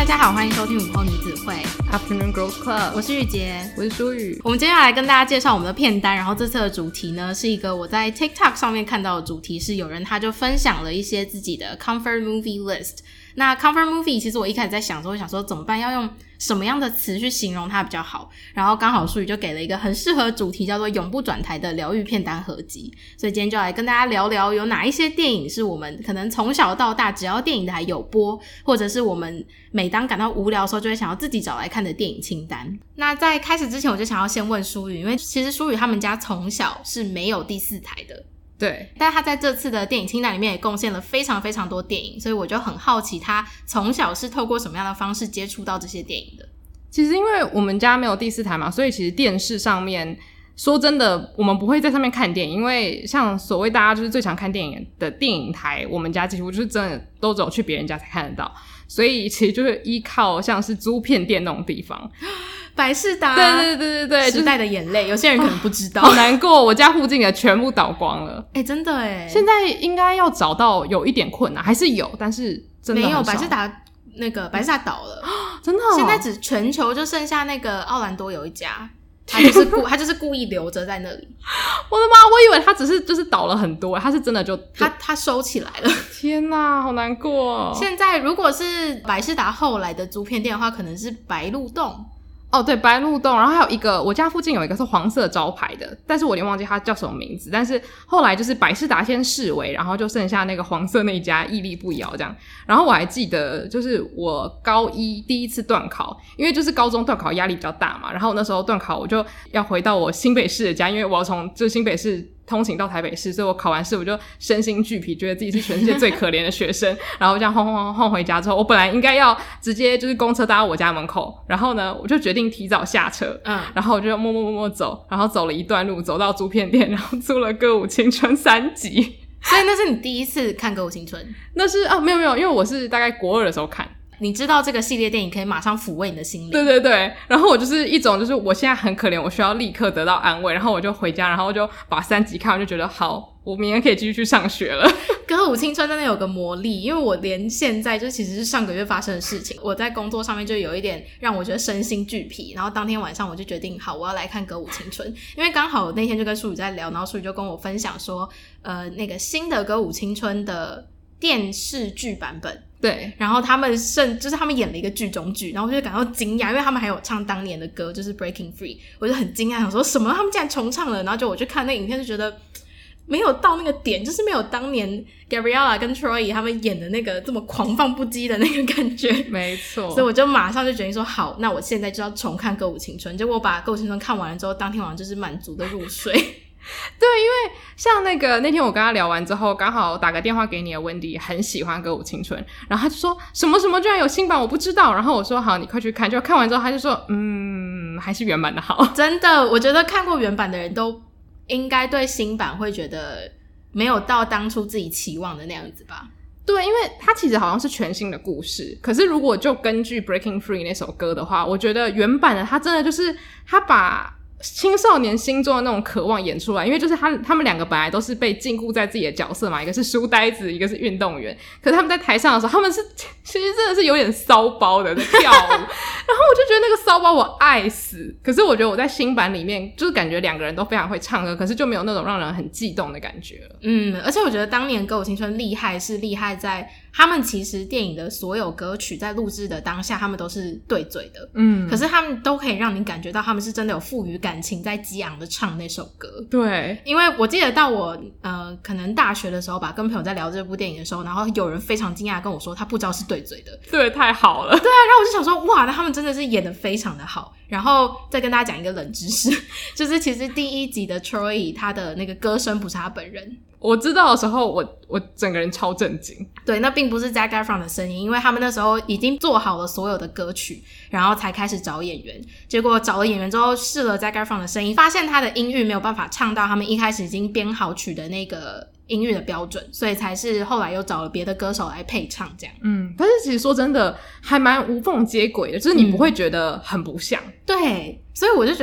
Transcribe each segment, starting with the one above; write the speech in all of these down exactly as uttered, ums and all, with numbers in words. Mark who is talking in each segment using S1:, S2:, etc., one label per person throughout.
S1: 家好，欢迎收听午后女子会
S2: Afternoon Girls Club，
S1: 我是玉洁，
S2: 我是舒雨。
S1: 我们接下来跟大家介绍我们的片单，然后这次的主题呢是一个我在 TikTok 上面看到的主题，是有人他就分享了一些自己的 comfort movie list。那 comfort movie 其实我一开始在想说，想说怎么办，要用什么样的词去形容它比较好，然后刚好舒雨就给了一个很适合主题，叫做永不转台的疗愈片单合集。所以今天就来跟大家聊聊有哪一些电影是我们可能从小到大只要电影台有播，或者是我们每当感到无聊的时候就会想要自己找来看的电影清单。那在开始之前我就想要先问舒雨，因为其实舒雨他们家从小是没有第四台的，
S2: 对，
S1: 但他在这次的电影清单里面也贡献了非常非常多电影，所以我就很好奇他从小是透过什么样的方式接触到这些电影的。
S2: 其实因为我们家没有第四台嘛，所以其实电视上面说真的我们不会在上面看电影，因为像所谓大家就是最常看电影的电影台，我们家几乎就是真的都只有去别人家才看得到，所以其实就是依靠像是租片店那种地方。
S1: 百视达，
S2: 对对对对对，
S1: 时代的眼泪，有些人可能不知道，
S2: 好难过，我家附近的全部倒光了。
S1: 哎、欸，真的哎，
S2: 现在应该要找到有一点困难，还是有，但是真的很少。
S1: 没有，百视达那个百视达倒了，
S2: 真的、哦，
S1: 现在只全球就剩下那个奥兰多有一家。他就是故他就是故意留着在那里。
S2: 我的妈！我以为他只是就是倒了很多，他是真的就
S1: 他他收起来了。
S2: 天哪，好难过哦。
S1: 现在如果是百视达后来的租片店的话，可能是白鹿洞。
S2: 哦，对，白鹿洞，然后还有一个，我家附近有一个是黄色招牌的，但是我有点忘记它叫什么名字。但是后来就是百视达先式微，然后就剩下那个黄色那一家屹立不摇这样。然后我还记得，就是我高一第一次段考，因为就是高中段考压力比较大嘛，然后那时候段考我就要回到我新北市的家，因为我要从就是新北市通勤到台北市，所以我考完试我就身心俱疲，觉得自己是全世界最可怜的学生。然后这样晃晃晃晃回家之后，我本来应该要直接就是公车搭到我家门口，然后呢，我就决定提早下车，嗯，然后我就默默默默走，然后走了一段路，走到租片店，然后租了《歌舞青春》三集。
S1: 所以那是你第一次看《歌舞青春》？
S2: 那是啊，没有没有，因为我是大概国二的时候看。
S1: 你知道这个系列电影可以马上抚慰你的心灵。
S2: 对对对，然后我就是一种就是我现在很可怜，我需要立刻得到安慰，然后我就回家，然后就把三集看完，就觉得好，我明天可以继续去上学了。
S1: 歌舞青春真的有个魔力，因为我连现在就其实是上个月发生的事情，我在工作上面就有一点让我觉得身心俱疲，然后当天晚上我就决定好我要来看歌舞青春，因为刚好我那天就跟舒雨在聊，然后舒雨就跟我分享说呃，那个新的歌舞青春的电视剧版本，
S2: 对，
S1: 然后他们甚就是他们演了一个剧中剧，然后我就感到惊讶，因为他们还有唱当年的歌，就是 Breaking Free， 我就很惊讶，想说什么他们竟然重唱了，然后就我去看那个影片就觉得没有到那个点，就是没有当年 Gabriella 跟 Troy 他们演的那个这么狂放不羁的那个感觉。
S2: 没错，
S1: 所以我就马上就决定说好，那我现在就要重看歌舞青春。结果我把歌舞青春看完了之后，当天晚上就是满足的入睡。
S2: 对，因为像那个那天我跟他聊完之后，刚好打个电话给你的 Wendy 很喜欢歌舞青春，然后他就说什么什么居然有新版我不知道，然后我说好你快去看，就看完之后他就说嗯还是原版的好。
S1: 真的，我觉得看过原版的人都应该对新版会觉得没有到当初自己期望的那样子吧。
S2: 对，因为它其实好像是全新的故事，可是如果就根据 Breaking Free 那首歌的话，我觉得原版的它真的就是他把青少年心中的那种渴望演出来，因为就是他他们两个本来都是被禁锢在自己的角色嘛，一个是书呆子，一个是运动员，可是他们在台上的时候，他们是其实真的是有点骚包的在跳舞，然后我就觉得那个骚包我爱死，可是我觉得我在新版里面就是感觉两个人都非常会唱歌，可是就没有那种让人很悸动的感觉了。
S1: 嗯，而且我觉得当年歌舞青春厉害是厉害在他们其实电影的所有歌曲在录制的当下他们都是对嘴的，嗯，可是他们都可以让你感觉到他们是真的有赋予感情在激昂的唱那首歌。
S2: 对，
S1: 因为我记得到我呃可能大学的时候吧，跟朋友在聊这部电影的时候，然后有人非常惊讶跟我说他不知道是对嘴的。
S2: 对，太好了。
S1: 对啊，然后我就想说哇，那他们真的是演得非常的好。然后再跟大家讲一个冷知识，就是其实第一集的 Troy 他的那个歌声不是他本人。
S2: 我知道的时候我我整个人超震惊。
S1: 对，那并不是 Zac Efron 的声音，因为他们那时候已经做好了所有的歌曲，然后才开始找演员。结果找了演员之后试了 Zac Efron 的声音，发现他的音域没有办法唱到他们一开始已经编好曲的那个音域的标准，所以才是后来又找了别的歌手来配唱这样。
S2: 嗯，但是其实说真的还蛮无缝接轨的，就是你不会觉得很不像。
S1: 嗯、对，所以我就觉得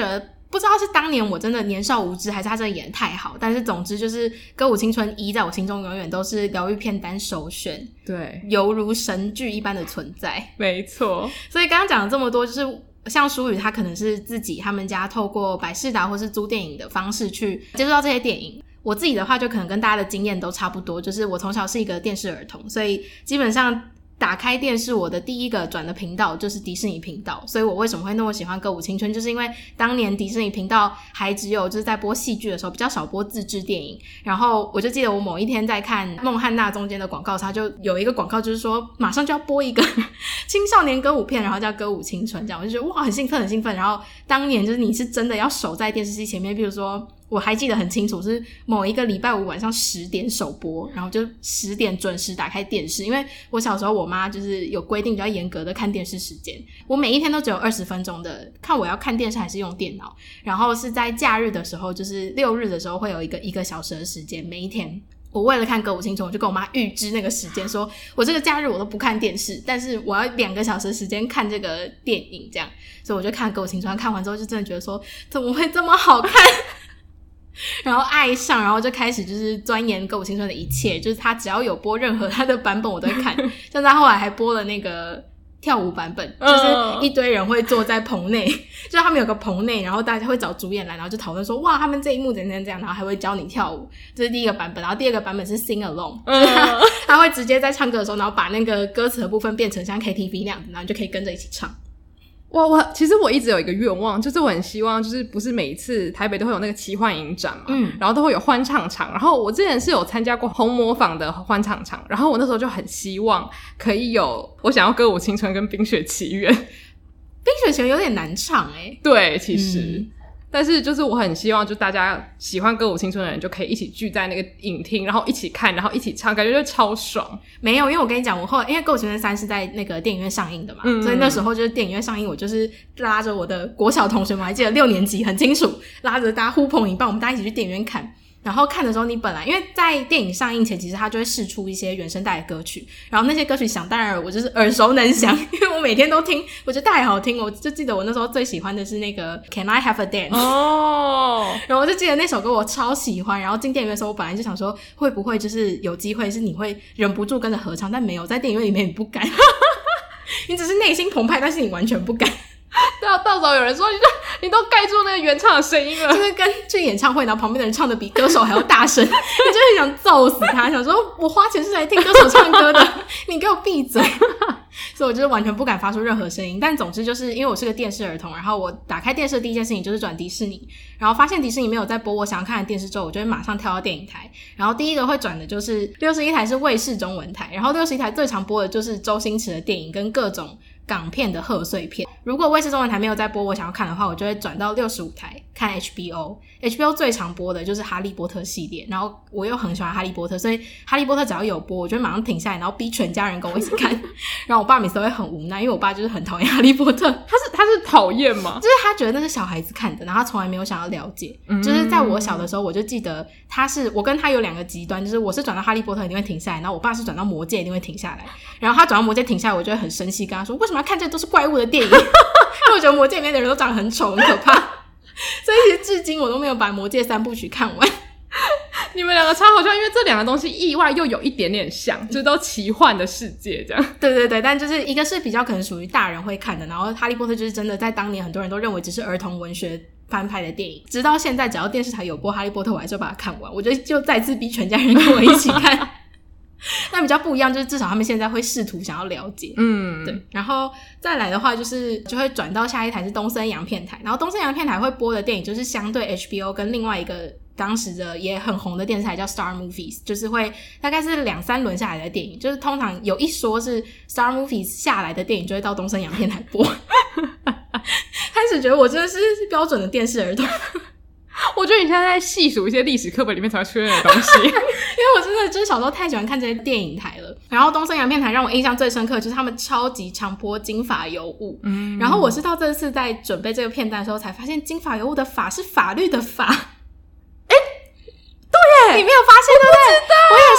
S1: 不知道是当年我真的年少无知，还是他真的演得太好，但是总之就是歌舞青春一在我心中永远都是疗愈片单首选，
S2: 对，
S1: 犹如神剧一般的存在。
S2: 没错。
S1: 所以刚刚讲了这么多，就是像舒宇他可能是自己他们家透过百视达或是租电影的方式去接触到这些电影。我自己的话就可能跟大家的经验都差不多，就是我从小是一个电视儿童，所以基本上打开电视我的第一个转的频道就是迪士尼频道。所以我为什么会那么喜欢歌舞青春，就是因为当年迪士尼频道还只有就是在播戏剧的时候比较少播自制电影，然后我就记得我某一天在看孟汉娜中间的广告，它就有一个广告就是说马上就要播一个青少年歌舞片，然后叫歌舞青春，这样我就觉得哇很兴奋很兴奋。然后当年就是你是真的要守在电视机前面，比如说我还记得很清楚是某一个礼拜五晚上十点首播，然后就十点准时打开电视，因为我小时候我妈就是有规定比较严格的看电视时间，我每一天都只有二十分钟的看我要看电视还是用电脑，然后是在假日的时候就是六日的时候会有一个一个小时的时间，每一天我为了看歌舞青春我就跟我妈预支那个时间，说我这个假日我都不看电视，但是我要两个小时的时间看这个电影这样，所以我就看歌舞青春，看完之后就真的觉得说怎么会这么好看然后爱上，然后就开始就是钻研歌舞青春的一切，就是他只要有播任何他的版本我都会看像他后来还播了那个跳舞版本，就是一堆人会坐在棚内就是他们有个棚内，然后大家会找主演来，然后就讨论说哇他们这一幕怎样怎样，然后还会教你跳舞，这是第一个版本。然后第二个版本是 sing along， 就是他, 他会直接在唱歌的时候然后把那个歌词的部分变成像 K T V 那样子，然后你就可以跟着一起唱。
S2: 我我其实我一直有一个愿望，就是我很希望就是不是每一次台北都会有那个奇幻影展嘛，嗯，然后都会有欢唱场，然后我之前是有参加过红磨坊的欢唱场，然后我那时候就很希望可以有我想要歌舞青春跟冰雪奇缘。
S1: 冰雪奇缘有点难唱欸，
S2: 对其实、嗯、但是就是我很希望就大家喜欢歌舞青春的人就可以一起聚在那个影厅，然后一起看，然后一起唱，感觉就超爽。
S1: 没有，因为我跟你讲我后来因为歌舞青春三是在那个电影院上映的嘛、嗯、所以那时候就是电影院上映，我就是拉着我的国小同学们，我还记得六年级很清楚，拉着大家呼朋引伴，我们大家一起去电影院看。然后看的时候你本来因为在电影上映前其实他就会释出一些原声带的歌曲，然后那些歌曲想当然我就是耳熟能详因为我每天都听，我觉得太好听，我就记得我那时候最喜欢的是那个 Can I Have a Dance 哦、oh. 然后我就记得那首歌我超喜欢，然后进电影院的时候我本来就想说会不会就是有机会是你会忍不住跟着合唱，但没有，在电影院里面你不敢你只是内心澎湃但是你完全不敢
S2: 对啊，到时候有人说你就你都盖住那个原唱的声音了，
S1: 就是跟去演唱会然后旁边的人唱的比歌手还要大声你就很想揍死他，想说我花钱是来听歌手唱歌的你给我闭嘴所以我就是完全不敢发出任何声音。但总之就是因为我是个电视儿童，然后我打开电视的第一件事情就是转迪士尼，然后发现迪士尼没有在播我想要看的电视之后，我就会马上跳到电影台，然后第一个会转的就是六十一台是卫视中文台，然后六十一台最常播的就是周星驰的电影跟各种港片的贺岁片。如果卫视中文台没有在播我想要看的话，我就会转到六十五台看 H B O。 H B O 最常播的就是哈利波特系列，然后我又很喜欢哈利波特，所以哈利波特只要有播我就会马上停下来，然后逼全家人跟我一起看然后我爸每次都会很无奈，因为我爸就是很讨厌哈利波特。
S2: 他是他是讨厌吗？
S1: 就是他觉得那是小孩子看的，然后他从来没有想要了解、嗯、就是在我小的时候我就记得他是我跟他有两个极端，就是我是转到哈利波特一定会停下来，然后我爸是转到魔戒一定会停下来，然后他转到魔戒停下来我就会很生气跟他说为什么要看这都是怪物的电影因为我觉得魔戒里面的人都长得很丑很可怕所以其实至今我都没有把魔戒三部曲看完
S2: 你们两个超好笑，因为这两个东西意外又有一点点像，就是都奇幻的世界这样。
S1: 对对对，但就是一个是比较可能属于大人会看的，然后哈利波特就是真的在当年很多人都认为只是儿童文学翻拍的电影，直到现在只要电视台有播哈利波特我还是会把它看完，我觉得就再次逼全家人跟我一起看但比较不一样就是至少他们现在会试图想要了解，嗯，对。然后再来的话就是就会转到下一台是东森洋片台，然后东森洋片台会播的电影就是相对 H B O 跟另外一个当时的也很红的电视台叫 Star Movies， 就是会大概是两三轮下来的电影，就是通常有一说是 Star Movies 下来的电影就会到东森洋片台播开始觉得我真的是标准的电视儿童
S2: 我觉得你现在在细数一些历史课本里面才会出现的东西因
S1: 为我真的就是小时候太喜欢看这些电影台了。然后东森洋片台让我印象最深刻就是他们超级常播金发尤物、嗯、然后我是到这次在准备这个片段的时候才发现金发尤物的法是法律的法。你没有发现对不对？我也是，因为我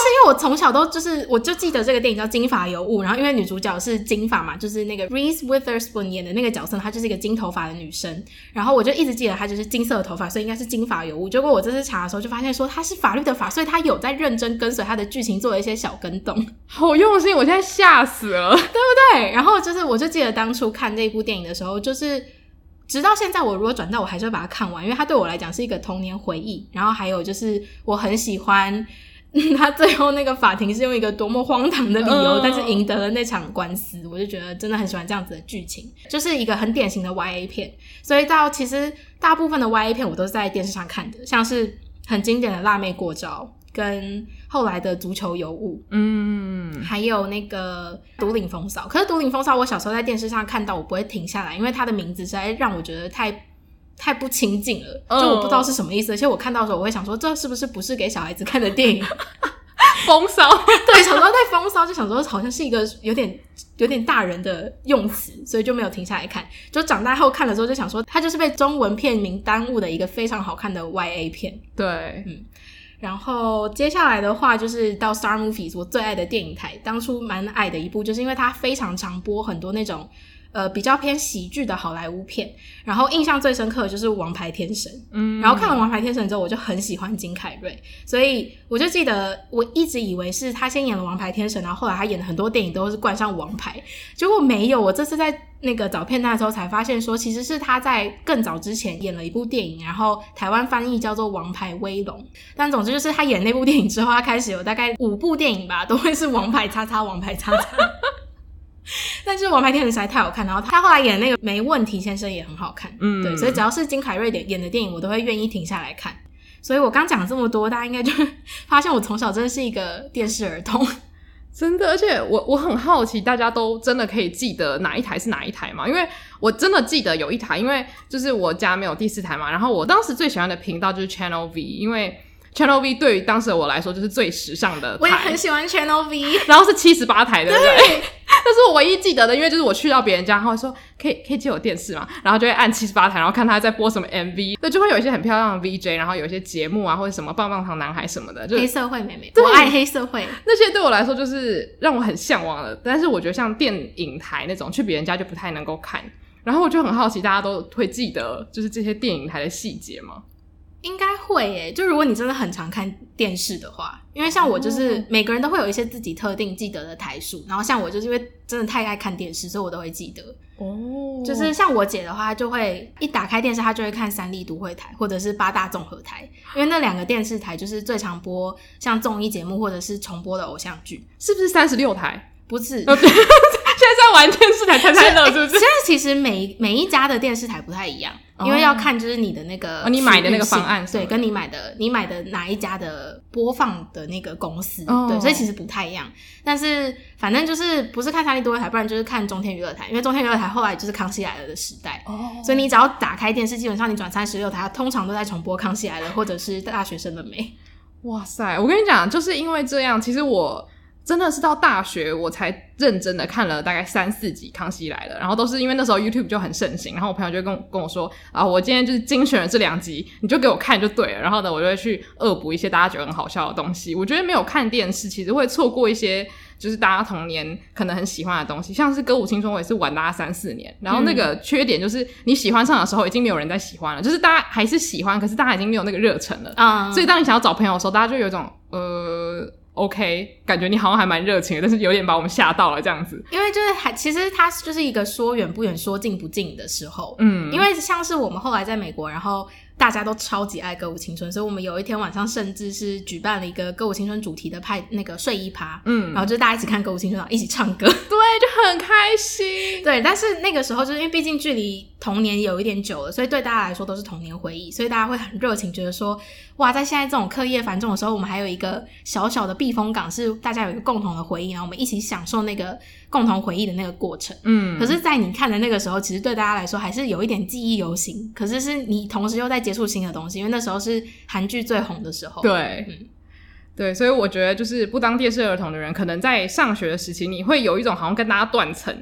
S1: 从小都就是我就记得这个电影叫《金发尤物》，然后因为女主角是金发嘛，就是那个 Reese Witherspoon 演的那个角色，她就是一个金头发的女生，然后我就一直记得她就是金色的头发，所以应该是金发尤物。结果我这次查的时候就发现说她是法律的法，所以她有在认真跟随她的剧情做了一些小跟动，
S2: 好用心，我现在吓死了，对
S1: 不对？然后就是我就记得当初看这部电影的时候，就是直到现在我如果转到我还是会把它看完，因为它对我来讲是一个童年回忆。然后还有就是我很喜欢他最后那个法庭是用一个多么荒唐的理由、嗯、但是赢得了那场官司，我就觉得真的很喜欢这样子的剧情，就是一个很典型的 Y A 片。所以到其实大部分的 Y A 片我都是在电视上看的，像是很经典的辣妹过招跟后来的足球尤物，嗯，还有那个独领风骚。可是独领风骚我小时候在电视上看到我不会停下来，因为它的名字实在让我觉得太太不亲近了，就我不知道是什么意思、oh. 而且我看到的时候我会想说这是不是不是给小孩子看的电影
S2: 风骚
S1: 对，小时候在风骚就想说好像是一个有点有点大人的用词，所以就没有停下来看。就长大后看了之后就想说它就是被中文片名耽误的一个非常好看的 Y A 片。
S2: 对，
S1: 嗯，然后接下来的话就是到 Star Movies 我最爱的电影台，当初蛮爱的一部就是因为它非常常播很多那种呃，比较偏喜剧的好莱坞片，然后印象最深刻的就是王牌天神。嗯，然后看了王牌天神之后我就很喜欢金凯瑞，所以我就记得我一直以为是他先演了王牌天神，然后后来他演的很多电影都是冠上王牌，结果没有。我这次在那个找片段的时候才发现说其实是他在更早之前演了一部电影，然后台湾翻译叫做王牌威龙。但总之就是他演那部电影之后他开始有大概五部电影吧都会是王牌叉叉王牌叉叉但是王牌天神实在太好看，然后他后来演的那个没问题先生也很好看，嗯，对，所以只要是金凯瑞演的电影我都会愿意停下来看。所以我刚讲了这么多，大家应该就发现我从小真的是一个电视儿童，
S2: 真的。而且我我很好奇大家都真的可以记得哪一台是哪一台吗？因为我真的记得有一台，因为就是我家没有第四台嘛，然后我当时最喜欢的频道就是 Channel V， 因为Channel V 对于当时的我来说就是最时尚的台，
S1: 我也很喜欢 Channel V，
S2: 然后是七十八台对不对？对，这是我唯一记得的，因为就是我去到别人家，然后说可以可以借我电视嘛，然后就会按七十八台，然后看他在播什么 M V， 对，就会有一些很漂亮的 V J， 然后有一些节目啊，或者什么棒棒糖男孩什么的，就
S1: 黑社会妹妹，我爱黑社会，
S2: 那些对我来说就是让我很向往的。但是我觉得像电影台那种去别人家就不太能够看，然后我就很好奇大家都会记得就是这些电影台的细节吗？
S1: 应该会耶，就如果你真的很常看电视的话，因为像我就是每个人都会有一些自己特定记得的台数，然后像我就是因为真的太爱看电视，所以我都会记得哦。就是像我姐的话就会一打开电视她就会看三立都会台或者是八大综合台，因为那两个电视台就是最常播像综艺节目或者是重播的偶像剧。
S2: 是不是三十六台？
S1: 不是
S2: 现在在玩电视台猜猜乐是不是？
S1: 现在其实每每一家的电视台不太一样，因为要看就是你的那个、
S2: 哦、你买的那个方案，
S1: 对，跟你买的你买的哪一家的播放的那个公司、哦、对，所以其实不太一样。但是反正就是不是看三立都会台，不然就是看中天娱乐台，因为中天娱乐台后来就是康熙来了的时代、哦、所以你只要打开电视基本上你转三十六台通常都在重播康熙来了或者是大学生了没。
S2: 哇塞，我跟你讲就是因为这样，其实我真的是到大学我才认真的看了大概三四集康熙来了，然后都是因为那时候 YouTube 就很盛行，然后我朋友就跟跟我说啊，我今天就是精选了这两集你就给我看就对了，然后呢我就会去恶补一些大家觉得很好笑的东西。我觉得没有看电视其实会错过一些就是大家童年可能很喜欢的东西，像是歌舞青春我也是玩大概三四年，然后那个缺点就是你喜欢上的时候已经没有人在喜欢了，就是大家还是喜欢可是大家已经没有那个热忱了、嗯、所以当你想要找朋友的时候大家就有一种呃OK 感觉你好像还蛮热情的，但是有点把我们吓到了这样子。
S1: 因为就是还其实它就是一个说远不远说近不近的时候，嗯，因为像是我们后来在美国，然后大家都超级爱歌舞青春，所以我们有一天晚上甚至是举办了一个歌舞青春主题的派那个睡衣趴，嗯，然后就大家一起看歌舞青春然后一起唱歌，对，
S2: 就很开心。
S1: 对，但是那个时候就是因为毕竟距离童年有一点久了，所以对大家来说都是童年回忆，所以大家会很热情觉得说哇在现在这种课业繁重的时候我们还有一个小小的避风港是大家有一个共同的回忆，然后我们一起享受那个共同回忆的那个过程。嗯，可是在你看的那个时候其实对大家来说还是有一点记忆犹新，可是是你同时又在接触新的东西，因为那时候是韩剧最红的时候。
S2: 对、嗯、对，所以我觉得就是不当电视儿童的人可能在上学的时期你会有一种好像跟大家断层，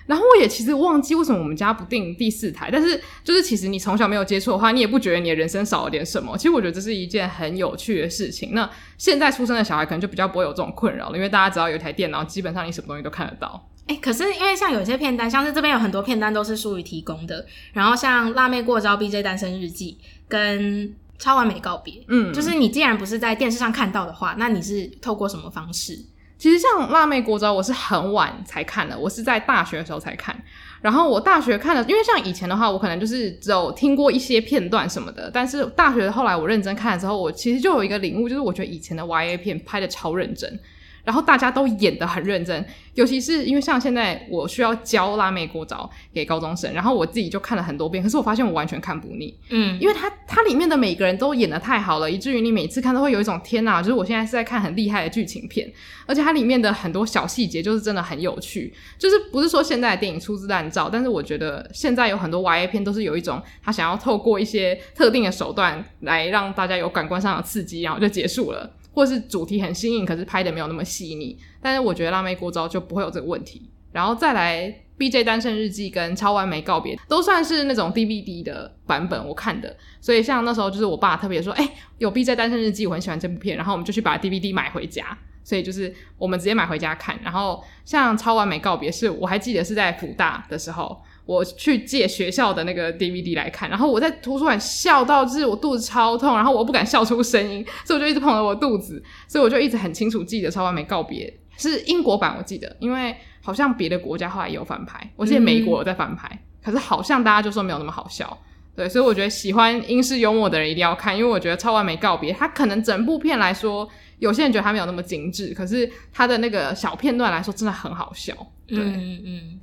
S2: 然后我也其实忘记为什么我们家不订第四台，但是就是其实你从小没有接触的话，你也不觉得你的人生少了点什么。其实我觉得这是一件很有趣的事情。那现在出生的小孩可能就比较不会有这种困扰了，因为大家只要有一台电脑，基本上你什么东西都看得到。
S1: 哎、欸，可是因为像有些片单，像是这边有很多片单都是书宇提供的，然后像辣妹过招、B J 单身日记跟超完美告别，嗯，就是你既然不是在电视上看到的话，那你是透过什么方式？
S2: 其实像辣妹国招我是很晚才看的，我是在大学的时候才看。然后我大学看的，因为像以前的话我可能就是只有听过一些片段什么的，但是大学后来我认真看的时候，我其实就有一个领悟，就是我觉得以前的 Y A 片拍的超认真，然后大家都演得很认真，尤其是因为像现在我需要教辣妹国招给高中生，然后我自己就看了很多遍，可是我发现我完全看不腻。嗯，因为它它里面的每个人都演得太好了，以至于你每次看都会有一种天哪，就是我现在是在看很厉害的剧情片，而且它里面的很多小细节就是真的很有趣。就是不是说现在的电影粗制滥造，但是我觉得现在有很多 Y A 片都是有一种他想要透过一些特定的手段来让大家有感官上的刺激，然后就结束了，或是主题很新颖可是拍的没有那么细腻。但是我觉得辣妹国招就不会有这个问题。然后再来 B J 单身日记跟超完美告别都算是那种 D V D 的版本我看的，所以像那时候就是我爸特别说，诶，有 B J 单身日记我很喜欢这部片，然后我们就去把 D V D 买回家，所以就是我们直接买回家看。然后像超完美告别是我还记得是在辅大的时候我去借学校的那个 D V D 来看，然后我在图书馆笑到就是我肚子超痛，然后我又不敢笑出声音，所以我就一直捧着我肚子，所以我就一直很清楚记得超完美告别是英国版，我记得因为好像别的国家后来也有翻拍，我记得美国有在翻拍、嗯、可是好像大家就说没有那么好笑。对，所以我觉得喜欢英式幽默的人一定要看，因为我觉得超完美告别它可能整部片来说有些人觉得它没有那么精致，可是它的那个小片段来说真的很好笑。对，嗯嗯。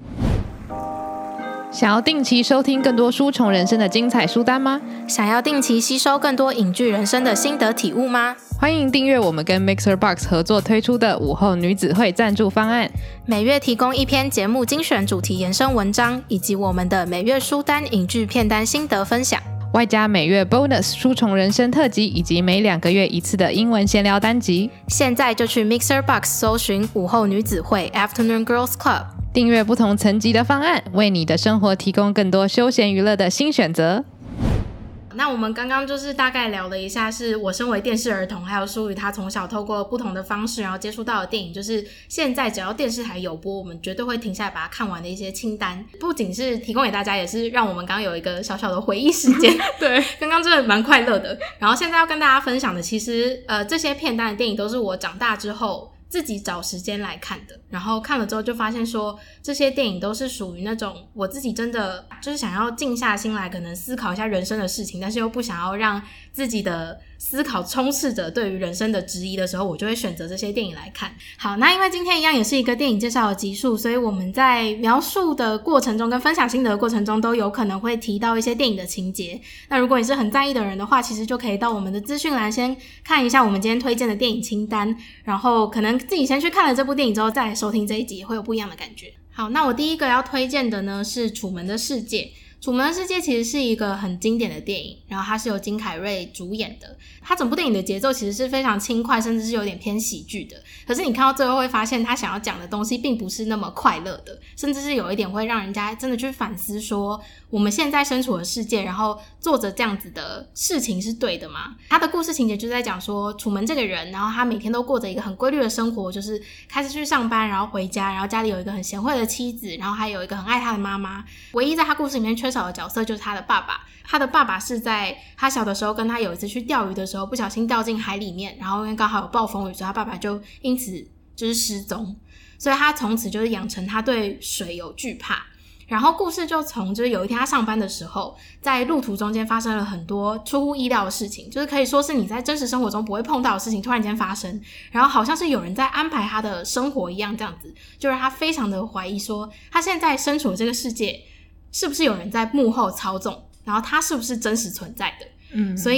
S3: 想要定期收听更多书虫人生的精彩书单吗？
S1: 想要定期吸收更多影剧人生的心得体悟吗？
S3: 欢迎订阅我们跟 MixerBox 合作推出的午后女子会赞助方案，
S1: 每月提供一篇节目精选主题延伸文章，以及我们的每月书单影剧片单心得分享，
S3: 外加每月 bonus 书虫人生特辑，以及每两个月一次的英文闲聊单集。
S1: 现在就去 MixerBox 搜寻午后女子会 Afternoon Girls Club，
S3: 订阅不同层级的方案，为你的生活提供更多休闲娱乐的新选择。
S1: 那我们刚刚就是大概聊了一下，是我身为电视儿童，还有舒宇他从小透过不同的方式，然后接触到的电影，就是现在只要电视台有播，我们绝对会停下来把它看完的一些清单。不仅是提供给大家，也是让我们刚刚有一个小小的回忆时间。
S2: 对，
S1: 刚刚真的蛮快乐的。然后现在要跟大家分享的，其实呃这些片单的电影都是我长大之后自己找时间来看的，然后看了之后就发现说这些电影都是属于那种我自己真的就是想要静下心来可能思考一下人生的事情，但是又不想要让自己的思考充斥着对于人生的质疑的时候，我就会选择这些电影来看。好，那因为今天一样也是一个电影介绍的集数，所以我们在描述的过程中跟分享心得的过程中都有可能会提到一些电影的情节。那如果你是很在意的人的话，其实就可以到我们的资讯栏先看一下我们今天推荐的电影清单，然后可能自己先去看了这部电影之后再来收听这一集，会有不一样的感觉。好，那我第一个要推荐的呢是《楚门的世界》。楚门的世界其实是一个很经典的电影，然后它是由金凯瑞主演的。它整部电影的节奏其实是非常轻快，甚至是有点偏喜剧的。可是你看到最后会发现，他想要讲的东西并不是那么快乐的，甚至是有一点会让人家真的去反思说，我们现在身处的世界，然后做着这样子的事情是对的吗？他的故事情节就是在讲说，楚门这个人，然后他每天都过着一个很规律的生活，就是开始去上班，然后回家，然后家里有一个很贤惠的妻子，然后还有一个很爱他的妈妈。唯一在他故事里面缺少的角色就是他的爸爸。他的爸爸是在他小的时候跟他有一次去钓鱼的时候不小心掉进海里面，然后因为刚好有暴风雨，所以他爸爸就因此就是失踪，所以他从此就是养成他对水有惧怕。然后故事就从就是有一天他上班的时候，在路途中间发生了很多出乎意料的事情，就是可以说是你在真实生活中不会碰到的事情突然间发生，然后好像是有人在安排他的生活一样，这样子就让他非常的怀疑说他现在身处的这个世界是不是有人在幕后操纵，然后他是不是真实存在的。嗯，所以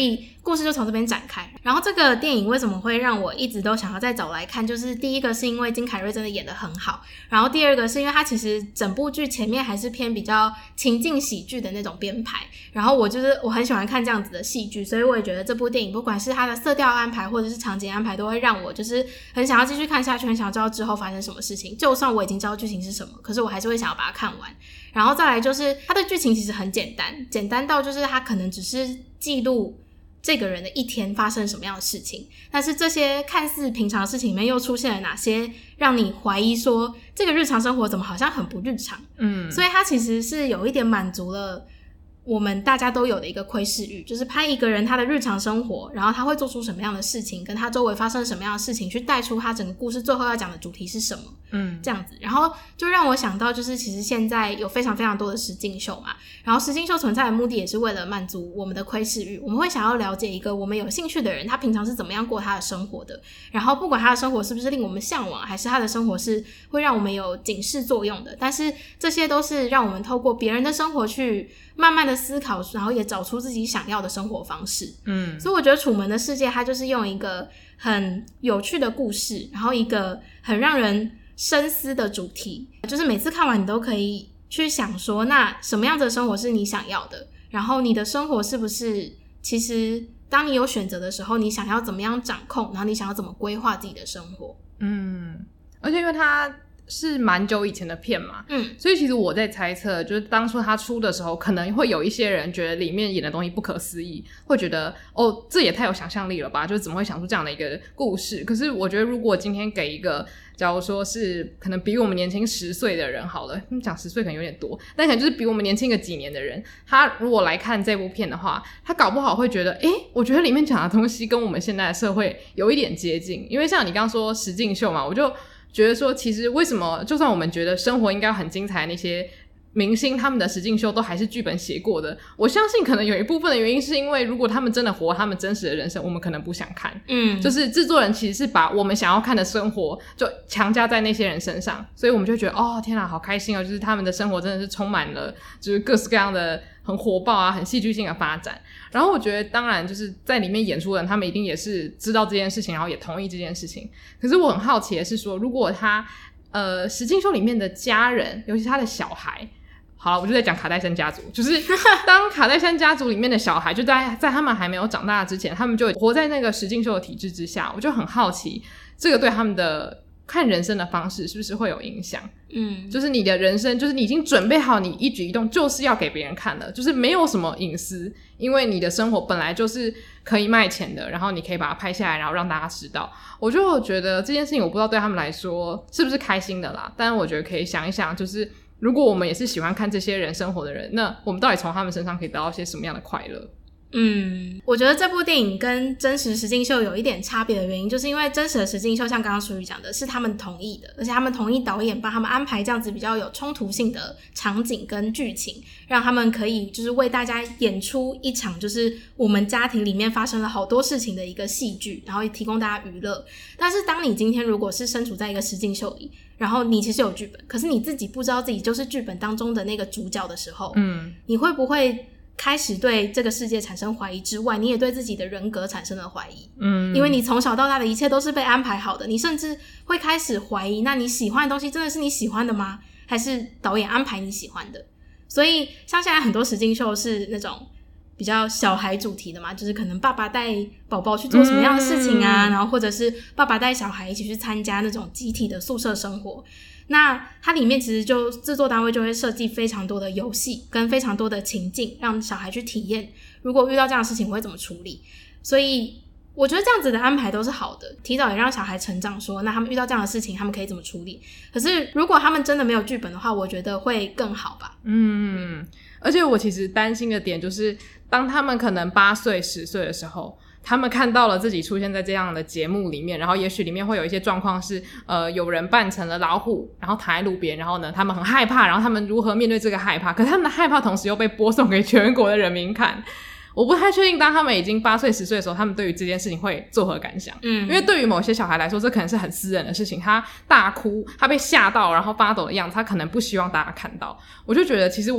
S1: 故事就从这边展开。然后这个电影为什么会让我一直都想要再找来看，就是第一个是因为金凯瑞真的演得很好，然后第二个是因为他其实整部剧前面还是偏比较情境喜剧的那种编排，然后我就是我很喜欢看这样子的戏剧，所以我也觉得这部电影不管是它的色调安排或者是场景安排都会让我就是很想要继续看下去，很想要知道之后发生什么事情，就算我已经知道剧情是什么，可是我还是会想要把它看完。然后再来就是它的剧情其实很简单，简单到就是它可能只是记录这个人的一天发生什么样的事情，但是这些看似平常的事情里面又出现了哪些让你怀疑说这个日常生活怎么好像很不日常。嗯，所以它其实是有一点满足了我们大家都有的一个窥视欲，就是拍一个人他的日常生活，然后他会做出什么样的事情，跟他周围发生什么样的事情，去带出他整个故事最后要讲的主题是什么。嗯，这样子，然后就让我想到就是其实现在有非常非常多的实境秀嘛，然后实境秀存在的目的也是为了满足我们的窥视欲，我们会想要了解一个我们有兴趣的人他平常是怎么样过他的生活的，然后不管他的生活是不是令我们向往，还是他的生活是会让我们有警示作用的，但是这些都是让我们透过别人的生活去慢慢的思考，然后也找出自己想要的生活方式。嗯，所以我觉得楚门的世界它就是用一个很有趣的故事，然后一个很让人深思的主题，就是每次看完你都可以去想说那什么样子的生活是你想要的，然后你的生活是不是其实当你有选择的时候你想要怎么样掌控，然后你想要怎么规划自己的生活。
S2: 嗯，而且因为它是蛮久以前的片嘛，嗯，所以其实我在猜测就是当初他出的时候可能会有一些人觉得里面演的东西不可思议，会觉得哦这也太有想象力了吧，就是怎么会想出这样的一个故事。可是我觉得如果今天给一个假如说是可能比我们年轻十岁的人好了，讲十岁可能有点多，但可能就是比我们年轻个几年的人，他如果来看这部片的话，他搞不好会觉得诶我觉得里面讲的东西跟我们现在的社会有一点接近。因为像你刚刚说实境秀嘛，我就觉得说其实为什么就算我们觉得生活应该很精彩的那些明星他们的实境秀都还是剧本写过的，我相信可能有一部分的原因是因为如果他们真的活他们真实的人生，我们可能不想看。嗯，就是制作人其实是把我们想要看的生活就强加在那些人身上，所以我们就觉得哦天哪好开心哦，就是他们的生活真的是充满了就是各式各样的很火爆啊很戏剧性的发展。然后我觉得当然就是在里面演出的人他们一定也是知道这件事情，然后也同意这件事情。可是我很好奇的是说如果他呃实境秀里面的家人尤其是他的小孩，好了我就在讲卡戴珊家族，就是当卡戴珊家族里面的小孩就在在他们还没有长大之前他们就活在那个实境秀的体制之下，我就很好奇这个对他们的看人生的方式是不是会有影响。嗯，就是你的人生就是你已经准备好你一举一动就是要给别人看了，就是没有什么隐私，因为你的生活本来就是可以卖钱的，然后你可以把它拍下来然后让大家知道。我就觉得这件事情我不知道对他们来说是不是开心的啦，但是我觉得可以想一想，就是如果我们也是喜欢看这些人生活的人，那我们到底从他们身上可以得到一些什么样的快乐。
S1: 嗯，我觉得这部电影跟真实实境秀有一点差别的原因，就是因为真实的实境秀像刚刚淑宇讲的是他们同意的，而且他们同意导演帮他们安排这样子比较有冲突性的场景跟剧情，让他们可以就是为大家演出一场就是我们家庭里面发生了好多事情的一个戏剧，然后提供大家娱乐。但是当你今天如果是身处在一个实境秀里，然后你其实有剧本，可是你自己不知道自己就是剧本当中的那个主角的时候，嗯，你会不会开始对这个世界产生怀疑之外，你也对自己的人格产生了怀疑。嗯，因为你从小到大的一切都是被安排好的，你甚至会开始怀疑，那你喜欢的东西真的是你喜欢的吗？还是导演安排你喜欢的？所以像现在很多实境秀是那种比较小孩主题的嘛，就是可能爸爸带宝宝去做什么样的事情啊、嗯、然后或者是爸爸带小孩一起去参加那种集体的宿舍生活。那它里面其实就制作单位就会设计非常多的游戏跟非常多的情境让小孩去体验，如果遇到这样的事情我会怎么处理。所以我觉得这样子的安排都是好的，提早也让小孩成长，说那他们遇到这样的事情他们可以怎么处理。可是如果他们真的没有剧本的话，我觉得会更好吧。嗯，
S2: 而且我其实担心的点就是当他们可能八岁十岁的时候，他们看到了自己出现在这样的节目里面，然后也许里面会有一些状况是呃，有人扮成了老虎然后躺在路边，然后呢他们很害怕，然后他们如何面对这个害怕，可是他们的害怕同时又被播送给全国的人民看。我不太确定当他们已经八岁十岁的时候他们对于这件事情会作何感想。嗯，因为对于某些小孩来说这可能是很私人的事情，他大哭他被吓到然后发抖的样子他可能不希望大家看到。我就觉得其实我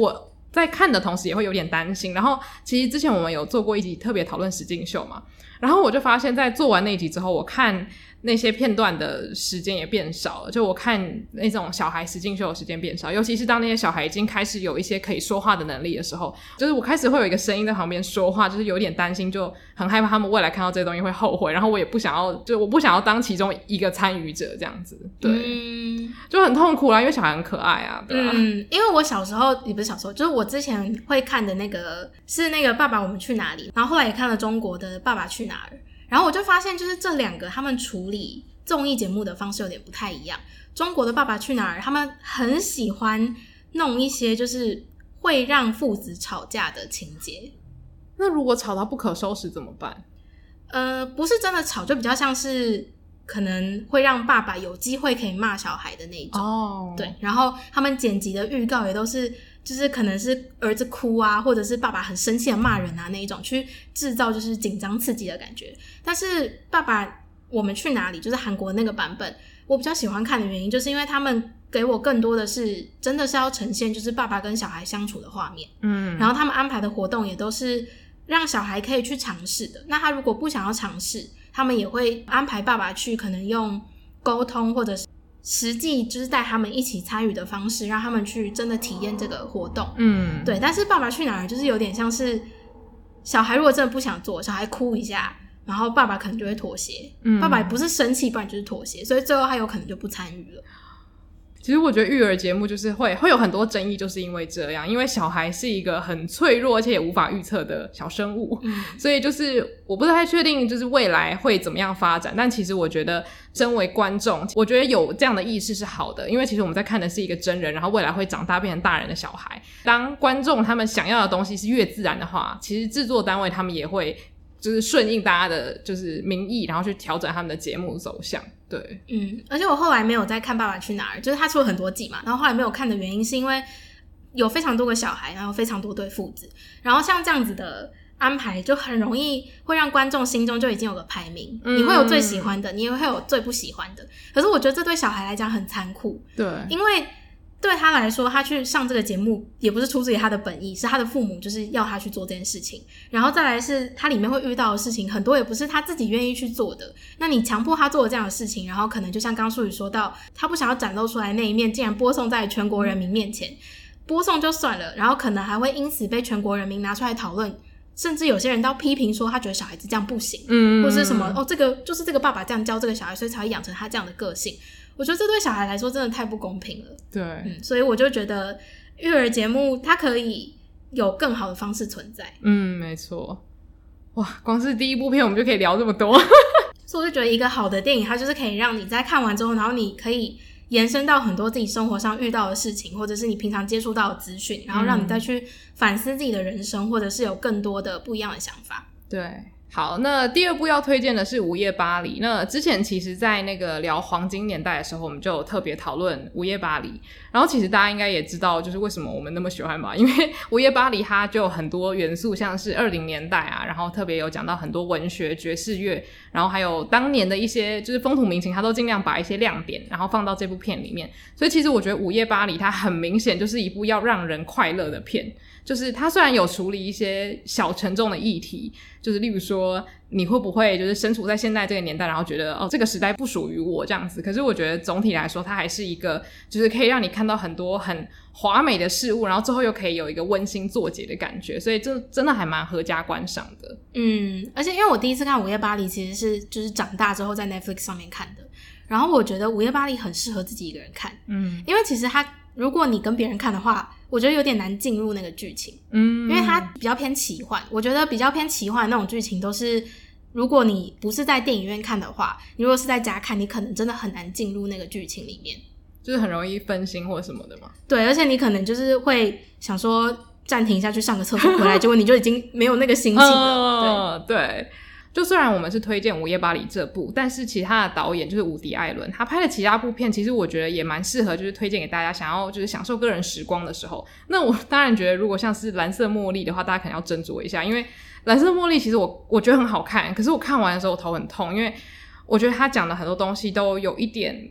S2: 在看的同时也会有点担心。然后其实之前我们有做过一集特别讨论实境秀嘛，然后我就发现在做完那一集之后，我看那些片段的时间也变少了，就我看那种小孩实境秀的时间变少，尤其是当那些小孩已经开始有一些可以说话的能力的时候，就是我开始会有一个声音在旁边说话，就是有点担心，就很害怕他们未来看到这些东西会后悔，然后我也不想要，就我不想要当其中一个参与者这样子，对、嗯、就很痛苦啦，因为小孩很可爱啊，对啊，
S1: 嗯，因为我小时候也不是小时候，就是我之前会看的那个是那个爸爸我们去哪里，然后后来也看了中国的爸爸去哪儿，然后我就发现就是这两个他们处理综艺节目的方式有点不太一样。中国的爸爸去哪儿他们很喜欢弄一些就是会让父子吵架的情节。
S2: 那如果吵到不可收拾怎么办？
S1: 呃，不是真的吵，就比较像是可能会让爸爸有机会可以骂小孩的那种。哦，对，然后他们剪辑的预告也都是就是可能是儿子哭啊，或者是爸爸很生气的骂人啊那一种，去制造就是紧张刺激的感觉。但是爸爸我们去哪里就是韩国那个版本，我比较喜欢看的原因就是因为他们给我更多的是真的是要呈现就是爸爸跟小孩相处的画面，嗯，然后他们安排的活动也都是让小孩可以去尝试的。那他如果不想要尝试，他们也会安排爸爸去可能用沟通或者是实际就是带他们一起参与的方式，让他们去真的体验这个活动。嗯，对。但是爸爸去哪儿就是有点像是小孩如果真的不想做，小孩哭一下，然后爸爸可能就会妥协。嗯，爸爸也不是生气，不然就是妥协，所以最后他有可能就不参与了。
S2: 其实我觉得育儿节目就是会会有很多争议，就是因为这样，因为小孩是一个很脆弱而且也无法预测的小生物、嗯、所以就是我不太确定就是未来会怎么样发展，但其实我觉得身为观众，我觉得有这样的意识是好的，因为其实我们在看的是一个真人，然后未来会长大变成大人的小孩。当观众他们想要的东西是越自然的话，其实制作单位他们也会就是顺应大家的就是民意，然后去调整他们的节目走向。对，
S1: 嗯，而且我后来没有再看爸爸去哪儿，就是他出了很多季嘛，然后后来没有看的原因是因为有非常多个小孩，然后非常多对父子，然后像这样子的安排就很容易会让观众心中就已经有个排名、嗯、你会有最喜欢的，你也会有最不喜欢的，可是我觉得这对小孩来讲很残酷。对，因为对他来说他去上这个节目也不是出自于他的本意，是他的父母就是要他去做这件事情，然后再来是他里面会遇到的事情很多也不是他自己愿意去做的，那你强迫他做这样的事情，然后可能就像刚淑宇说到他不想要展露出来那一面竟然播送在全国人民面前、嗯、播送就算了，然后可能还会因此被全国人民拿出来讨论，甚至有些人到批评说他觉得小孩子这样不行，嗯，或是什么哦，这个就是这个爸爸这样教这个小孩，所以才会养成他这样的个性。我觉得这对小孩来说真的太不公平了。
S2: 对、
S1: 嗯、所以我就觉得育儿节目它可以有更好的方式存在。
S2: 嗯，没错。哇，光是第一部片我们就可以聊这么多
S1: 所以我就觉得一个好的电影它就是可以让你在看完之后，然后你可以延伸到很多自己生活上遇到的事情，或者是你平常接触到的资讯，然后让你再去反思自己的人生、嗯、或者是有更多的不一样的想法。
S2: 对，好，那第二部要推荐的是午夜巴黎。那之前其实在那个聊黄金年代的时候，我们就有特别讨论午夜巴黎，然后其实大家应该也知道就是为什么我们那么喜欢吧，因为午夜巴黎它就有很多元素，像是二零年代啊，然后特别有讲到很多文学、爵士乐，然后还有当年的一些就是风土民情，它都尽量把一些亮点然后放到这部片里面。所以其实我觉得午夜巴黎它很明显就是一部要让人快乐的片，就是它虽然有处理一些小沉重的议题，就是例如说你会不会就是身处在现在这个年代，然后觉得哦这个时代不属于我这样子，可是我觉得总体来说它还是一个就是可以让你看到很多很华美的事物，然后最后又可以有一个温馨作结的感觉，所以这真的还蛮合家观赏的。
S1: 嗯，而且因为我第一次看午夜巴黎其实是就是长大之后在 Netflix 上面看的，然后我觉得午夜巴黎很适合自己一个人看。嗯，因为其实它如果你跟别人看的话，我觉得有点难进入那个剧情。嗯，因为它比较偏奇幻，我觉得比较偏奇幻的那种剧情都是如果你不是在电影院看的话，你如果是在家看，你可能真的很难进入那个剧情里面，
S2: 就是很容易分心或什么的嘛。
S1: 对，而且你可能就是会想说暂停一下去上个厕所回来结果你就已经没有那个心情了、
S2: 哦、对, 对就虽然我们是推荐午夜巴黎这部，但是其他的导演就是伍迪·艾伦，他拍的其他部片其实我觉得也蛮适合就是推荐给大家想要就是享受个人时光的时候。那我当然觉得如果像是蓝色茉莉的话，大家可能要斟酌一下，因为蓝色茉莉其实我我觉得很好看，可是我看完的时候我头很痛，因为我觉得他讲的很多东西都有一点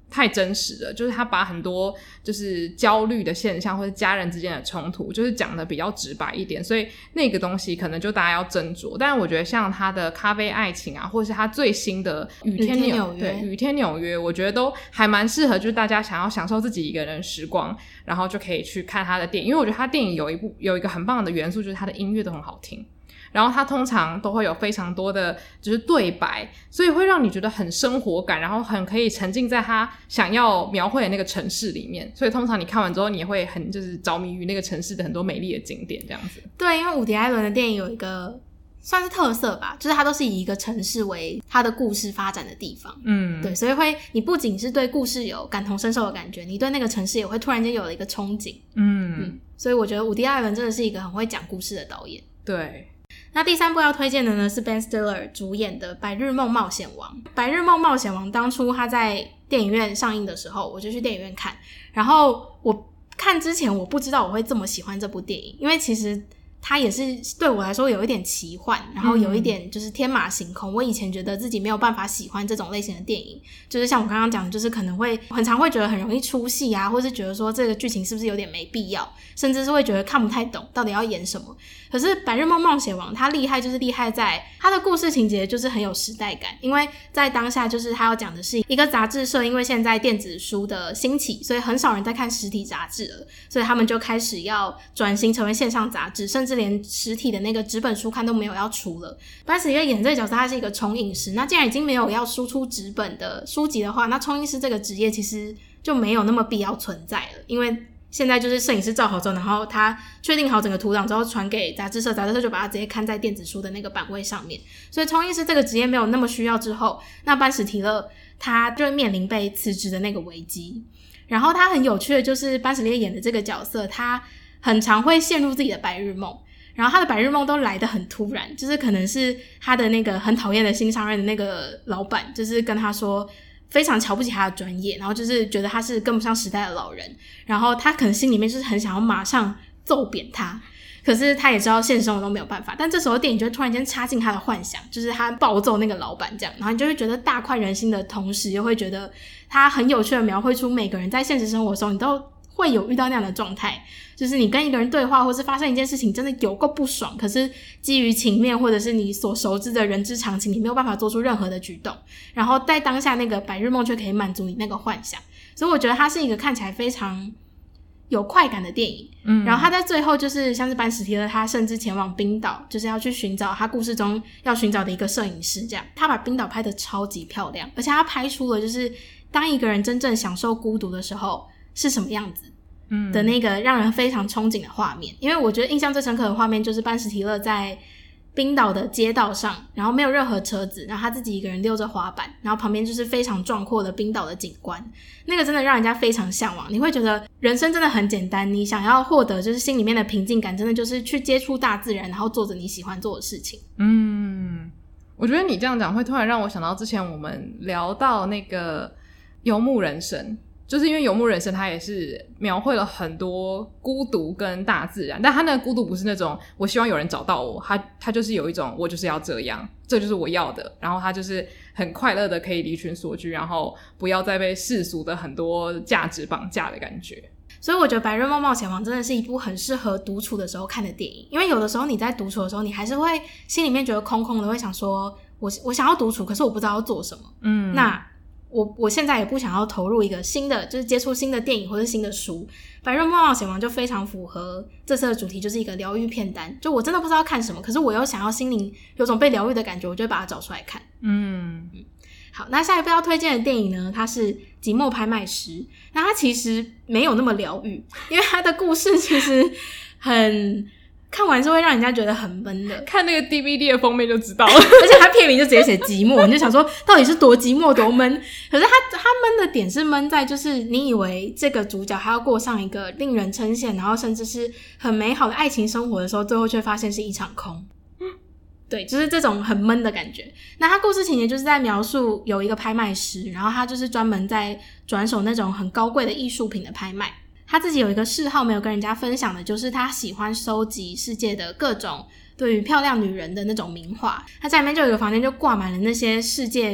S2: 太真实了，就是他把很多就是焦虑的现象或者家人之间的冲突就是讲的比较直白一点，所以那个东西可能就大家要斟酌。但是我觉得像他的咖啡爱情啊，或者是他最新的雨天纽约，对，雨天纽约，我觉得都还蛮适合就是大家想要享受自己一个人时光，然后就可以去看他的电影。因为我觉得他电影有一部有一个很棒的元素，就是他的音乐都很好听，然后它通常都会有非常多的就是对白，所以会让你觉得很生活感，然后很可以沉浸在他想要描绘的那个城市里面，所以通常你看完之后你也会很就是着迷于那个城市的很多美丽的景点这样子。
S1: 对，因为伍迪·艾伦的电影有一个算是特色吧，就是它都是以一个城市为它的故事发展的地方。嗯，对，所以会你不仅是对故事有感同身受的感觉，你对那个城市也会突然间有了一个憧憬。嗯嗯，所以我觉得伍迪·艾伦真的是一个很会讲故事的导演。
S2: 对。
S1: 那第三部要推荐的呢是 Ben Stiller 主演的《白日梦冒险王》。《白日梦冒险王》当初他在电影院上映的时候，我就去电影院看，然后我看之前我不知道我会这么喜欢这部电影，因为其实它也是对我来说有一点奇幻，然后有一点就是天马行空、嗯、我以前觉得自己没有办法喜欢这种类型的电影，就是像我刚刚讲的，就是可能会很常会觉得很容易出戏啊，或是觉得说这个剧情是不是有点没必要，甚至是会觉得看不太懂到底要演什么。可是《白日梦冒险王》它厉害就是厉害在它的故事情节就是很有时代感，因为在当下就是它要讲的是一个杂志社，因为现在电子书的兴起，所以很少人在看实体杂志了，所以他们就开始要转型成为线上杂志，甚至连实体的那个纸本书刊都没有要出了。班史提勒演这个角色他是一个冲印师，那既然已经没有要输出纸本的书籍的话，那冲印师这个职业其实就没有那么必要存在了，因为现在就是摄影师照好之后，然后他确定好整个图档之后传给杂志社，杂志社就把它直接看在电子书的那个版位上面，所以冲印师这个职业没有那么需要之后，那班史提勒他就会面临被辞职的那个危机。然后他很有趣的就是班史提勒演的这个角色，他很常会陷入自己的白日梦，然后他的白日梦都来得很突然，就是可能是他的那个很讨厌的新上任的那个老板就是跟他说非常瞧不起他的专业，然后就是觉得他是跟不上时代的老人，然后他可能心里面就是很想要马上揍扁他，可是他也知道现实生活都没有办法，但这时候电影就会突然间插进他的幻想，就是他暴揍那个老板这样，然后你就会觉得大快人心的同时又会觉得他很有趣的描绘出每个人在现实生活中你都会有遇到那样的状态，就是你跟一个人对话或是发生一件事情真的有够不爽，可是基于情面或者是你所熟知的人之常情，你没有办法做出任何的举动，然后在当下那个白日梦却可以满足你那个幻想，所以我觉得它是一个看起来非常有快感的电影。嗯，然后他在最后就是像是班史提勒他甚至前往冰岛，就是要去寻找他故事中要寻找的一个摄影师这样，他把冰岛拍得超级漂亮，而且他拍出了就是当一个人真正享受孤独的时候是什么样子的那个让人非常憧憬的画面。因为我觉得印象最深刻的画面就是班史提勒在冰岛的街道上，然后没有任何车子，然后他自己一个人溜着滑板，然后旁边就是非常壮阔的冰岛的景观，那个真的让人家非常向往，你会觉得人生真的很简单，你想要获得就是心里面的平静感，真的就是去接触大自然，然后做着你喜欢做的事情。
S2: 嗯，我觉得你这样讲会突然让我想到之前我们聊到那个游牧人生，就是因为游牧人生它也是描绘了很多孤独跟大自然，但它那个孤独不是那种我希望有人找到我，它它就是有一种我就是要这样，这就是我要的，然后它就是很快乐的可以离群索居，然后不要再被世俗的很多价值绑架的感觉。
S1: 所以我觉得《白日梦冒险王》真的是一部很适合独处的时候看的电影，因为有的时候你在独处的时候你还是会心里面觉得空空的，会想说我我想要独处，可是我不知道要做什么。嗯，那我我现在也不想要投入一个新的就是接触新的电影或是新的书，白日梦冒险王就非常符合这次的主题，就是一个疗愈片单，就我真的不知道看什么，可是我又想要心灵有种被疗愈的感觉，我就会把它找出来看。嗯，好，那下一部要推荐的电影呢，它是寂寞拍卖师。那它其实没有那么疗愈，因为它的故事其实很看完是会让人家觉得很闷的，
S2: 看那个 D V D 的封面就知道了
S1: 而且它片名就直接写寂寞你就想说到底是多寂寞多闷，可是它它闷的点是闷在就是你以为这个主角他要过上一个令人称羡然后甚至是很美好的爱情生活的时候，最后却发现是一场空。对，就是这种很闷的感觉。那他故事情节就是在描述有一个拍卖师，然后他就是专门在转手那种很高贵的艺术品的拍卖。他自己有一个嗜好没有跟人家分享的，就是他喜欢收集世界的各种对于漂亮女人的那种名画。他家里面就有一个房间就挂满了那些世界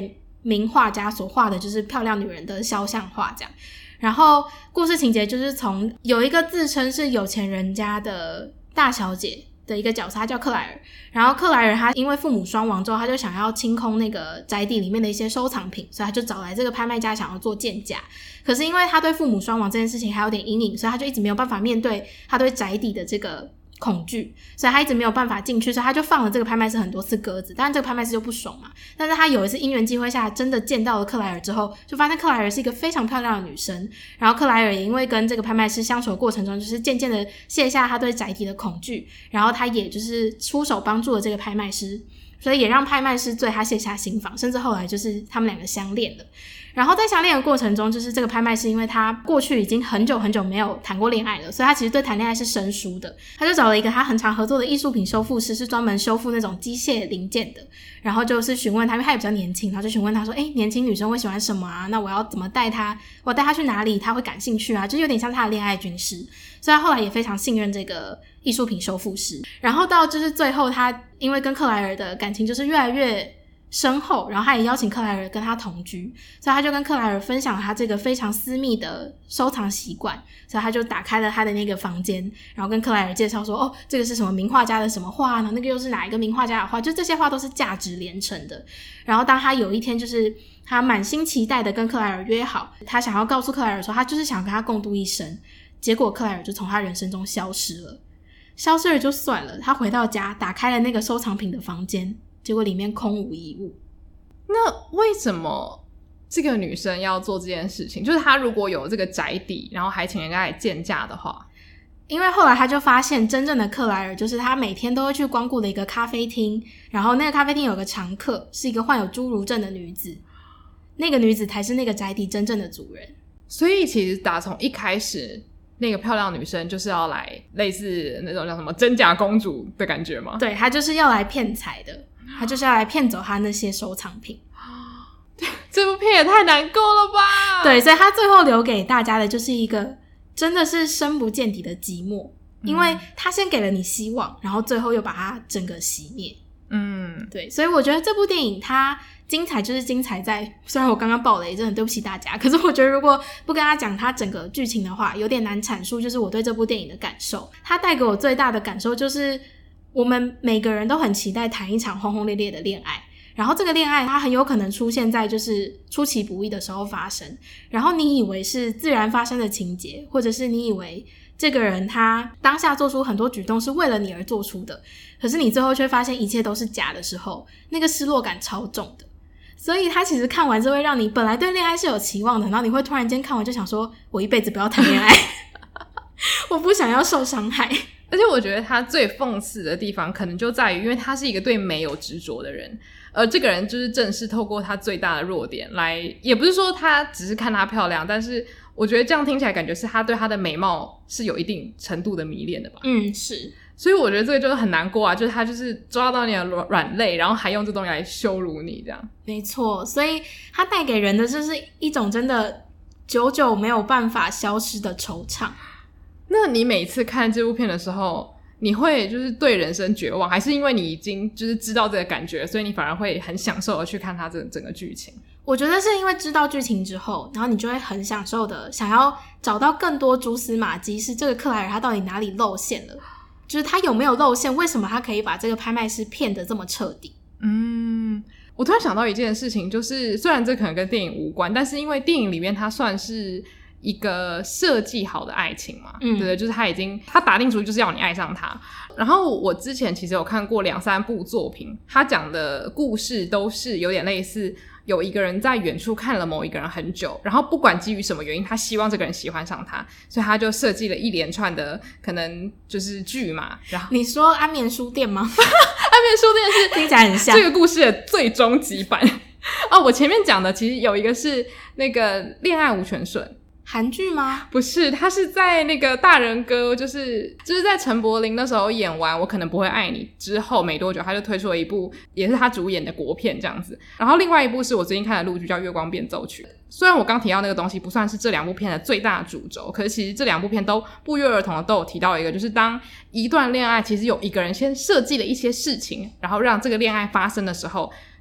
S1: 名画家所画的就是漂亮女人的肖像画这样。然后故事情节就是从有一个自称是有钱人家的大小姐的一个角色，她叫克莱尔，然后克莱尔她因为父母双亡之后，她就想要清空那个宅邸里面的一些收藏品，所以她就找来这个拍卖家想要做鉴价。可是因为她对父母双亡这件事情还有点阴影，所以她就一直没有办法面对她对宅邸的这个恐惧，所以他一直没有办法进去，所以他就放了这个拍卖师很多次鸽子，但是这个拍卖师就不爽嘛。但是他有一次因缘际会下真的见到了克莱尔之后，就发现克莱尔是一个非常漂亮的女生，然后克莱尔也因为跟这个拍卖师相处的过程中，就是渐渐的卸下他对宅邸的恐惧，然后他也就是出手帮助了这个拍卖师，所以也让拍卖师对他卸下心防，甚至后来就是他们两个相恋了。然后在相恋的过程中，就是这个拍卖师因为他过去已经很久很久没有谈过恋爱了，所以他其实对谈恋爱是生疏的。他就找了一个他很常合作的艺术品修复师，是专门修复那种机械零件的，然后就是询问他，因为他也比较年轻，然后就询问他说诶年轻女生会喜欢什么啊，那我要怎么带她，我带她去哪里她会感兴趣啊，就有点像他的恋爱军师。所以他后来也非常信任这个艺术品修复师。然后到就是最后他因为跟克莱尔的感情就是越来越深厚，然后他也邀请克莱尔跟他同居，所以他就跟克莱尔分享了他这个非常私密的收藏习惯，所以他就打开了他的那个房间，然后跟克莱尔介绍说哦，这个是什么名画家的什么画呢，那个又是哪一个名画家的画，就这些画都是价值连城的。然后当他有一天就是他满心期待的跟克莱尔约好，他想要告诉克莱尔说他就是想跟他共度一生，结果克莱尔就从他人生中消失了。消失了就算了，他回到家打开了那个收藏品的房间，结果里面空无一物。
S2: 那为什么这个女生要做这件事情？就是她如果有这个宅邸，然后还请人家来鉴价的话，
S1: 因为后来她就发现真正的克莱尔就是她每天都会去光顾的一个咖啡厅，然后那个咖啡厅有个常客是一个患有侏儒症的女子，那个女子才是那个宅邸真正的主人。
S2: 所以其实打从一开始那个漂亮女生就是要来类似那种叫什么真假公主的感觉吗？
S1: 对，她就是要来骗财的，她就是要来骗走她那些收藏品。
S2: 这部片也太难过了吧。
S1: 对，所以她最后留给大家的就是一个真的是深不见底的寂寞，因为她先给了你希望，然后最后又把它整个熄灭。嗯，对，所以我觉得这部电影它精彩就是精彩在，虽然我刚刚爆雷，真的很对不起大家，可是我觉得如果不跟他讲它整个剧情的话，有点难阐述就是我对这部电影的感受。它带给我最大的感受就是我们每个人都很期待谈一场轰轰烈烈的恋爱，然后这个恋爱它很有可能出现在就是出其不意的时候发生，然后你以为是自然发生的情节，或者是你以为这个人他当下做出很多举动是为了你而做出的，可是你最后却发现一切都是假的时候，那个失落感超重的。所以他其实看完是会让你本来对恋爱是有期望的，然后你会突然间看完就想说我一辈子不要谈恋爱我不想要受伤害。
S2: 而且我觉得他最讽刺的地方可能就在于因为他是一个对美有执着的人，而这个人就是正是透过他最大的弱点来，也不是说他只是看她漂亮，但是我觉得这样听起来感觉是他对她的美貌是有一定程度的迷恋的吧。
S1: 嗯，是。
S2: 所以我觉得这个就是很难过啊，就是他就是抓到你的软肋，然后还用这东西来羞辱你这样。
S1: 没错，所以他带给人的就是一种真的久久没有办法消失的惆怅。
S2: 那你每次看这部片的时候，你会就是对人生绝望，还是因为你已经就是知道这个感觉，所以你反而会很享受的去看它这整个剧情？
S1: 我觉得是因为知道剧情之后，然后你就会很享受的想要找到更多蛛丝马迹，是这个克莱尔他到底哪里露馅了，就是他有没有露馅，为什么他可以把这个拍卖师骗得这么彻底。
S2: 嗯，我突然想到一件事情，就是虽然这可能跟电影无关，但是因为电影里面它算是一个设计好的爱情嘛，嗯，对，就是他已经他打定主意就是要你爱上他。然后我之前其实有看过两三部作品，他讲的故事都是有点类似，有一个人在远处看了某一个人很久，然后不管基于什么原因，他希望这个人喜欢上他，所以他就设计了一连串的可能就是剧嘛。然后
S1: 你说安眠书店吗？
S2: 安眠书店是
S1: 听起来很像
S2: 这个故事的最终极版哦。我前面讲的其实有一个是那个恋爱无全顺，
S1: 韩剧吗？
S2: 不是，他是在那个大人哥，就是就是在陈柏霖那时候演完我可能不会爱你之后没多久，他就推出了一部也是他主演的国片这样子。然后另外一部是我最近看的陆剧叫月光变奏曲。虽然我刚提到那个东西不算是这两部片的最大主轴，可是其实这两部片都不约而同的都有提到一个，就是当一段恋爱其实有一个人先设计了一些事情，然后让这个恋爱发生的时候，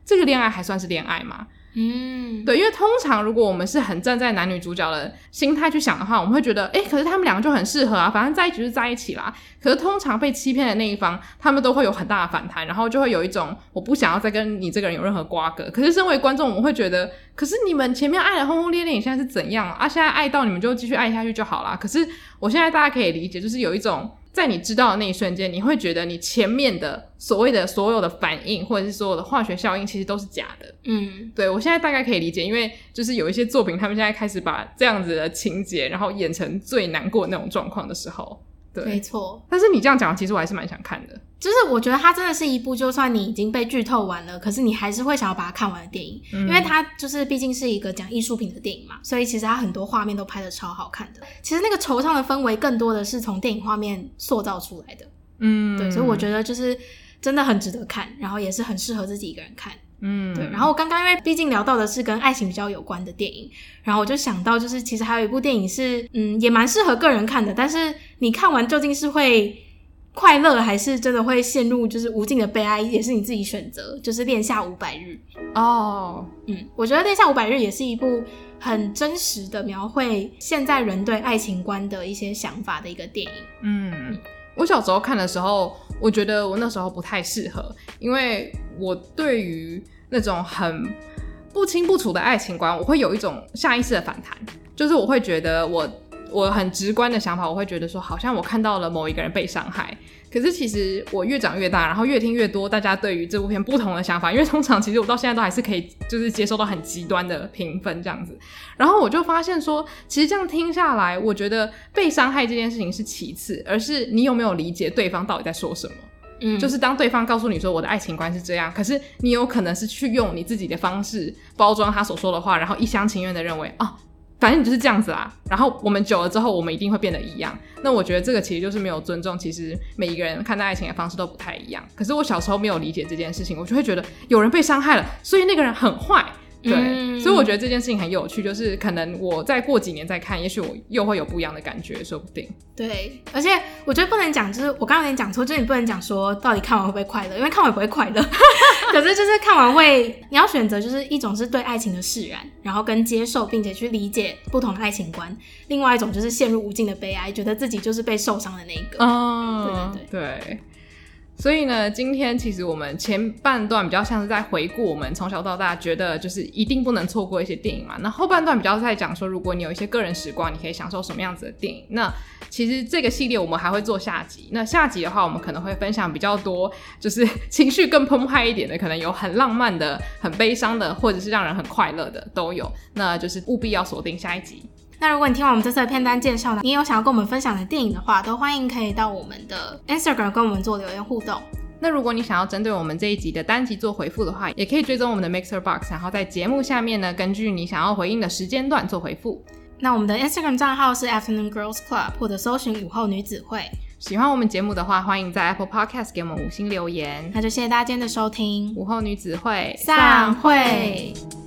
S2: 这个恋爱还算是恋爱吗？
S1: 嗯，
S2: 对，因为通常如果我们是很站在男女主角的心态去想的话，我们会觉得，诶，可是他们两个就很适合啊，反正在一起就是在一起啦。可是通常被欺骗的那一方，他们都会有很大的反弹，然后就会有一种我不想要再跟你这个人有任何瓜葛。可是身为观众，我们会觉得，可是你们前面爱得轰轰烈烈，你现在是怎样啊？现在爱到你们就继续爱下去就好啦。可是我现在大家可以理解，就是有一种在你知道的那一瞬间，你会觉得你前面的所谓的所有的反应或者是所有的化学效应其实都是假的。
S1: 嗯，
S2: 对，我现在大概可以理解，因为就是有一些作品他们现在开始把这样子的情节然后演成最难过的那种状况的时候。对，
S1: 没错。
S2: 但是你这样讲其实我还是蛮想看的，
S1: 就是我觉得它真的是一部就算你已经被剧透完了，可是你还是会想要把它看完的电影。嗯，因为它就是毕竟是一个讲艺术品的电影嘛，所以其实它很多画面都拍得超好看的。其实那个惆怅的氛围更多的是从电影画面塑造出来的。嗯，对，所以我觉得就是真的很值得看，然后也是很适合自己一个人看。嗯，对。然后刚刚因为毕竟聊到的是跟爱情比较有关的电影，然后我就想到就是其实还有一部电影是嗯也蛮适合个人看的，但是你看完究竟是会快乐还是真的会陷入就是无尽的悲哀，也是你自己选择，就是《恋夏五百日》哦。嗯，我觉得《恋夏五百日》也是一部很真实的描绘现在人对爱情观的一些想法的一个电影。嗯，
S2: 我小时候看的时候，我觉得我那时候不太适合，因为我对于那种很不清不楚的爱情观，我会有一种下意识的反弹，就是我会觉得我我很直观的想法，我会觉得说好像我看到了某一个人被伤害。可是其实我越长越大，然后越听越多大家对于这部片不同的想法，因为通常其实我到现在都还是可以就是接受到很极端的评分这样子，然后我就发现说其实这样听下来，我觉得被伤害这件事情是其次，而是你有没有理解对方到底在说什么。嗯，就是当对方告诉你说我的爱情观是这样，可是你有可能是去用你自己的方式包装他所说的话，然后一厢情愿的认为啊反正你就是这样子啦，然后我们久了之后我们一定会变得一样。那我觉得这个其实就是没有尊重，其实每一个人看待爱情的方式都不太一样。可是我小时候没有理解这件事情，我就会觉得有人被伤害了，所以那个人很坏。对、嗯，所以我觉得这件事情很有趣，就是可能我再过几年再看，也许我又会有不一样的感觉，说不定。
S1: 对，而且我觉得不能讲，就是我刚刚有点讲错，就是你不能讲说到底看完会不会快乐，因为看完不会快乐。可是就是看完会，你要选择就是一种是对爱情的释然，然后跟接受，并且去理解不同的爱情观；另外一种就是陷入无尽的悲哀，觉得自己就是被受伤的那一个。哦，对对对。
S2: 对，所以呢，今天其实我们前半段比较像是在回顾我们从小到大觉得就是一定不能错过一些电影嘛，那后半段比较在讲说如果你有一些个人时光你可以享受什么样子的电影。那其实这个系列我们还会做下集，那下集的话我们可能会分享比较多就是情绪更澎湃一点的，可能有很浪漫的、很悲伤的，或者是让人很快乐的都有，那就是务必要锁定下一集。
S1: 那如果你听完我们这次的片单介绍呢，你也有想要跟我们分享的电影的话，都欢迎可以到我们的 Instagram 跟我们做留言互动。
S2: 那如果你想要针对我们这一集的单集做回复的话，也可以追踪我们的 Mixer Box， 然后在节目下面呢，根据你想要回应的时间段做回复。
S1: 那我们的 Instagram 账号是 Afternoon Girls Club， 或者搜寻午后女子会。
S2: 喜欢我们节目的话，欢迎在 Apple Podcast 给我们五星留言。
S1: 那就谢谢大家今天的收听，
S2: 午后女子会
S1: 散会。